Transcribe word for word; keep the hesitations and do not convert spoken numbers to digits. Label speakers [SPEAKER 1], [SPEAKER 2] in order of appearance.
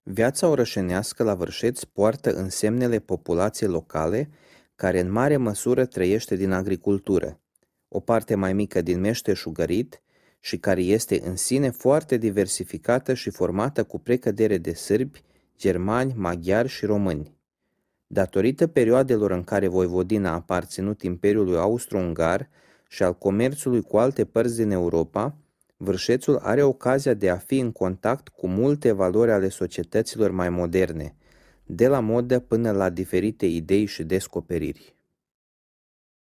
[SPEAKER 1] Viața orășenească la Vârșeț poartă însemnele populației locale, care în mare măsură trăiește din agricultură, o parte mai mică din meșteșugărit și care este în sine foarte diversificată și formată cu precădere de sârbi, germani, maghiari și români. Datorită perioadelor în care Voivodina a aparținut Imperiului Austro-Ungar și al comerțului cu alte părți din Europa, Vârșețul are ocazia de a fi în contact cu multe valori ale societăților mai moderne, de la modă până la diferite idei și descoperiri.